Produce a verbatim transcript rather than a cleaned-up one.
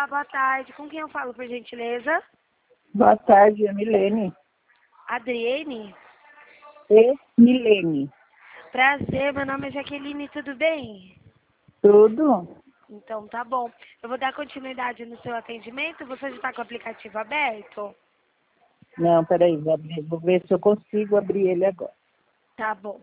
Olá, boa tarde. Com quem eu falo, por gentileza? Boa tarde, é Milene. Adriene? E Milene. Prazer, meu nome é Jaqueline, tudo bem? Tudo? Então tá bom. Eu vou dar continuidade no seu atendimento. Você já está com o aplicativo aberto? Não, peraí, vou, abrir, vou ver se eu consigo abrir ele agora. Tá bom.